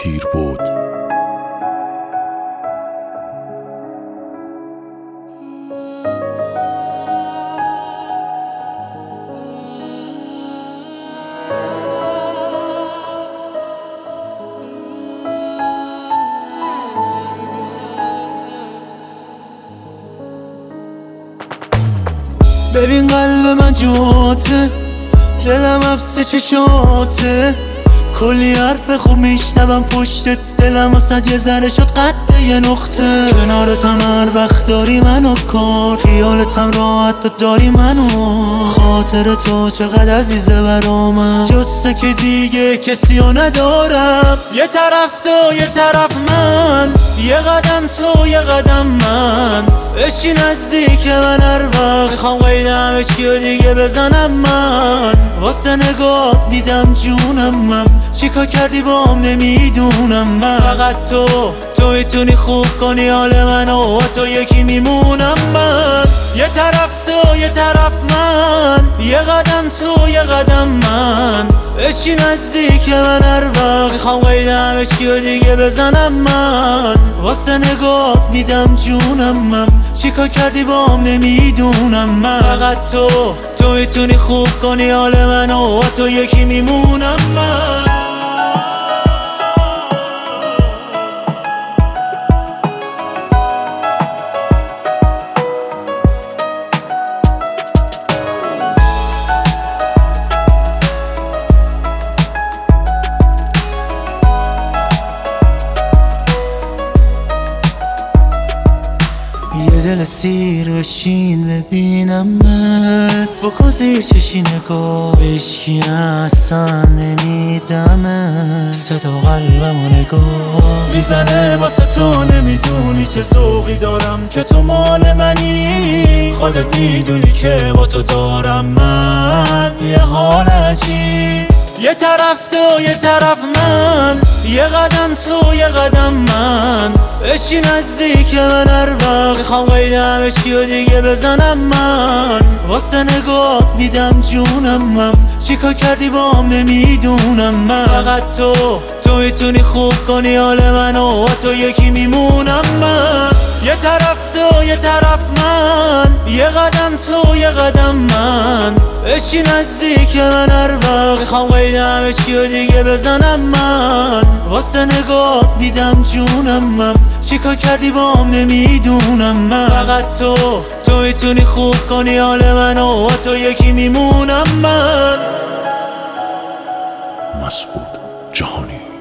تیر بود. ببین قلب من جوته، دلم حبس چشاته، کلی حرف خوب میشنوم پشتت، دلم واسد یه ذره شد قد یه نقطه. کنارتم هر وقت داری منو کار، خیالتم راحت تو داری منو، خاطر تو چقدر عزیزه برامم، جسته که دیگه کسیو ندارم. یه طرف تو یه طرف من، یه قدم تو یه قدم من، بشی نزدیک من هر وقت میخوام قید همه چیو دیگه بزنم. من واسه نگاه میدم جونم، من چیکار کردی بام نمیدونم. من فقط تو میتونی خوب کنی حال منو، تو یکی میمونم. من یه طرف تو یه طرف من، یه قدم تو یه قدم من، بشی نزدیک من هر وقت میخوام قید همه چیو دیگه بزنم. من واسه نگاه میدم جونم، من چیکار کردی بام نمیدونم. من فقط تو میتونی خوب کنی حال منو، تو یکی میمونم. من یه دل سیر بشین ببینمت، بکن زیر چشی نگاه بشکی اصلا نمیدمت، صدا قلبمو نگاه میزنه واسه تو. نمیدونی چه ذوقی دارم که تو مال منی، خودت میدونی که با تو دارم من یه حال عجیب. یه طرف تو یه طرف من، یه قدم تو یه قدم من، بشی نزدیک من هر وقت میخوام قید همه چیو دیگه بزنم. من واسه نگاه میدم جونم، من چیکار کردی بام نمیدونم. من فقط تو میتونی خوب کنی حال منو، تو یکی میمونم. من یه طرف تو یه طرف من، یه قدم تو یه قدم من، بشی نزدیک من هر وقت میخوام قید همه چیو دیگه بزنم. من واسه نگاه میدم جونم، من چیکار کردی بام نمیدونم. من فقط تو میتونی خوب کنی حال منو، تو یکی میمونم. من مسعود جهانی.